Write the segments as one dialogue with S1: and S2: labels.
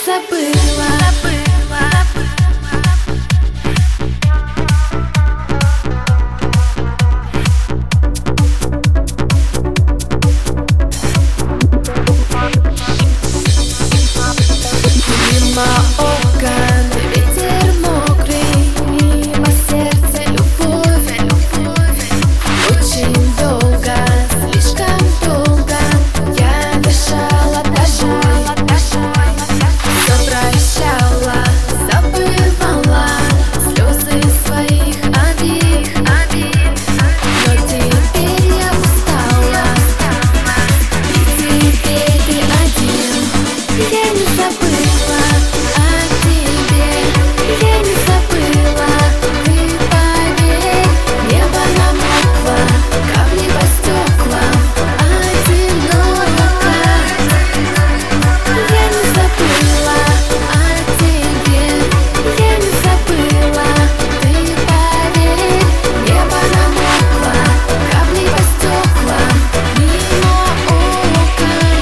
S1: забыла. Мимо окон ветер мокрый, мимо сердца любовь. Очень долго, слишком долго я дышала тобой. Все прощала, забывала слезы своих обид. Но теперь я устала, и теперь ты один. Я не забыла о тебе, я не забыла, ты поверь. Небо намокло, капли по стеклам, одиноко. Я не забыла о тебе, я не забыла, ты поверь. Небо намокло, капли по стеклам, мимо окон.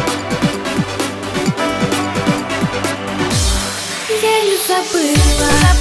S1: Я не забыла.